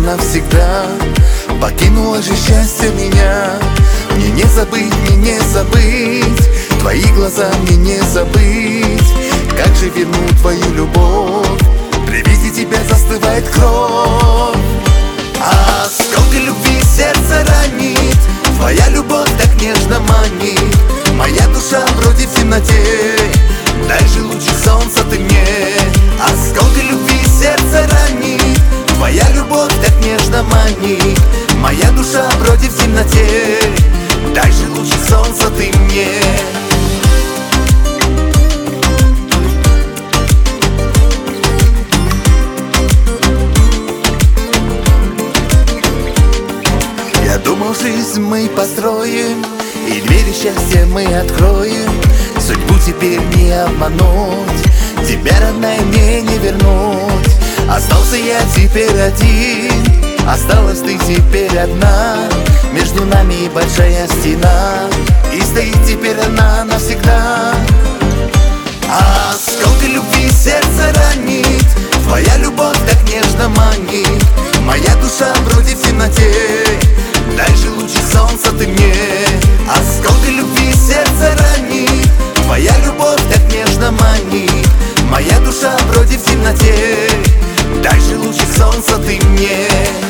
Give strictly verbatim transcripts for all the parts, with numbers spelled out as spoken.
навсегда. Покинуло же счастье меня. Мне не забыть, мне не забыть твои глаза, мне не забыть. Как же вернуть твою любовь? При виде тебя застывает кровь. А сколько любви сердце ранит, твоя любовь так нежно манит. Моя душа вроде в темноте, дай же лучи солнца ты мне. А сколько любви сердце ранит, твоя любовь так нежно манит. Моя душа вроде в темноте, дай же лучи солнца ты мне. Я думал, жизнь мы построим, и двери счастья мы откроем. Судьбу теперь не обмануть, тебя, родная, мне не вернуть. Остался я теперь один, осталась ты теперь одна. Между нами большая стена, и стоит теперь она навсегда. А сколько любви сердце ранит, твоя любовь так нежно манит. Моя душа вроде в темноте, дай же лучи солнца ты мне. А сколько любви сердце ранит, твоя любовь так нежно манит. Моя душа вроде в темноте, дай же лучи солнца ты мне.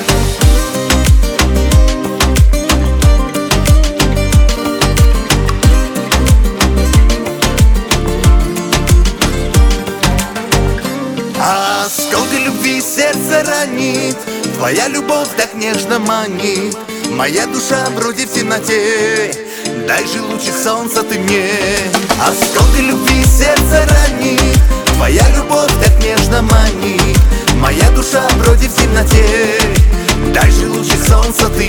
А сколько любви сердце ранит, твоя любовь так нежно манит. Моя душа вроде в темноте, дай же лучи солнца ты мне. А сколько любви сердце ранит, твоя любовь так нежно манит. Моя душа вроде в темноте, дай же лучи солнца ты